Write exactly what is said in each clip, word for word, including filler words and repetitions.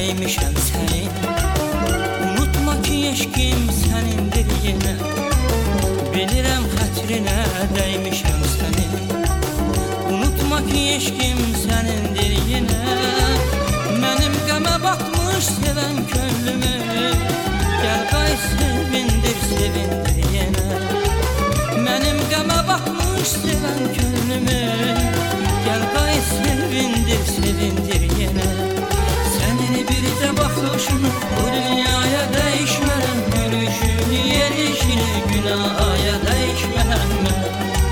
değmişəm sənin. Unutma ki eşkim sənindir yenə. Bilirəm xətrinə değmişəm sənin. Unutma ki eşkim sənindir yenə. Mənim qəmə batmış sevən könlümü, gəl qay sevindir, sevindir yenə. Mənim qəmə batmış sevən könlümü, gəl qay sevindir, sevindir yenə. Sənin bircə baxışını bu dünyaya dəyişmərəm, gülüşünü, yerişini günahaya dəyişmərəm mən.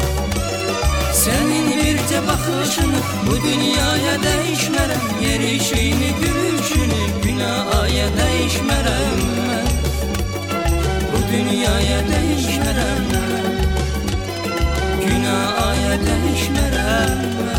Sənin bircə baxışını bu dünyaya dəyişmərəm, yerişini, gülüşünü günahaya dəyişmərəm mən. Bu dünyaya dəyişmərəm mən, günahaya dəyişmərəm mən.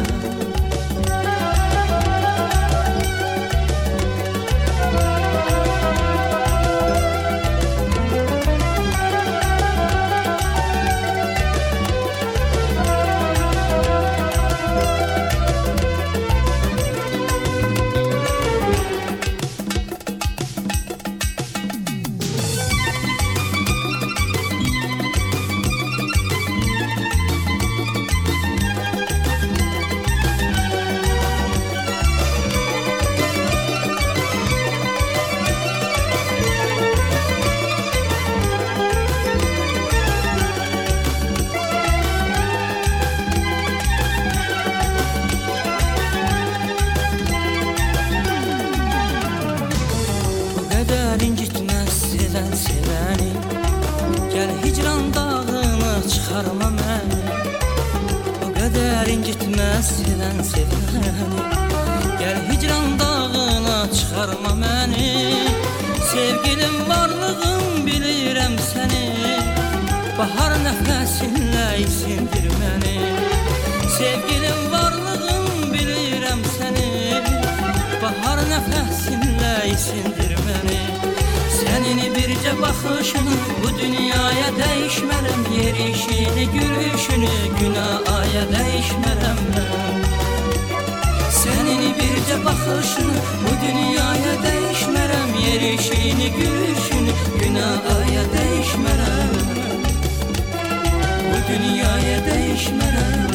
İncitmez sevən sevəni, gəl hicran dağına çıxarma məni. O qədər incitmez sevən sevəni, gəl hicran dağına çıxarma məni. Sevgilim varlığım bilirəm səni, bahar nəfəsinlə isindir məni. Sevgilim varlığım bilirəm səni, bahar nəfəsinlə isindir məni. Sənin bircə baxışını bu dünyaya dəyişmərəm, yerişini, gülüşünü günahaya dəyişmərəm mən. Sənin bircə baxışını bu dünyaya dəyişmərəm, yerişini, gülüşünü günahaya dəyişmərəm mən. Bu dünyaya dəyişmərəm,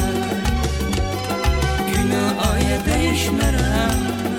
günahaya dəyişmərəm.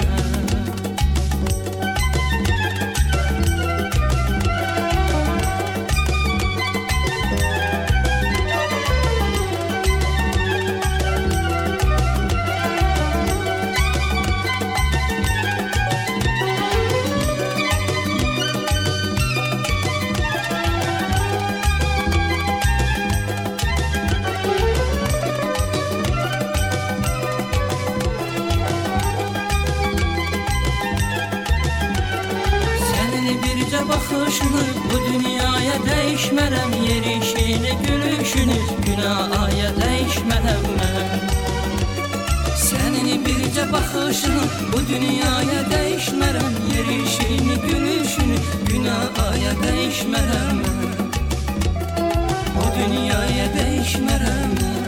Baxışını bu dünyaya dəyişmərəm, yerişini, gülüşünü günahaya dəyişmərəm mən. Sənin bircə baxışını bu dünyaya dəyişmərəm, yerişini, gülüşünü günahaya dəyişmərəm mən. Bu dünyaya dəyişmərəm mən,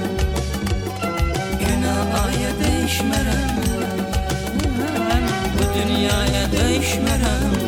günahaya dəyişmərəm mən. Bu dünyaya dəyişmərəm.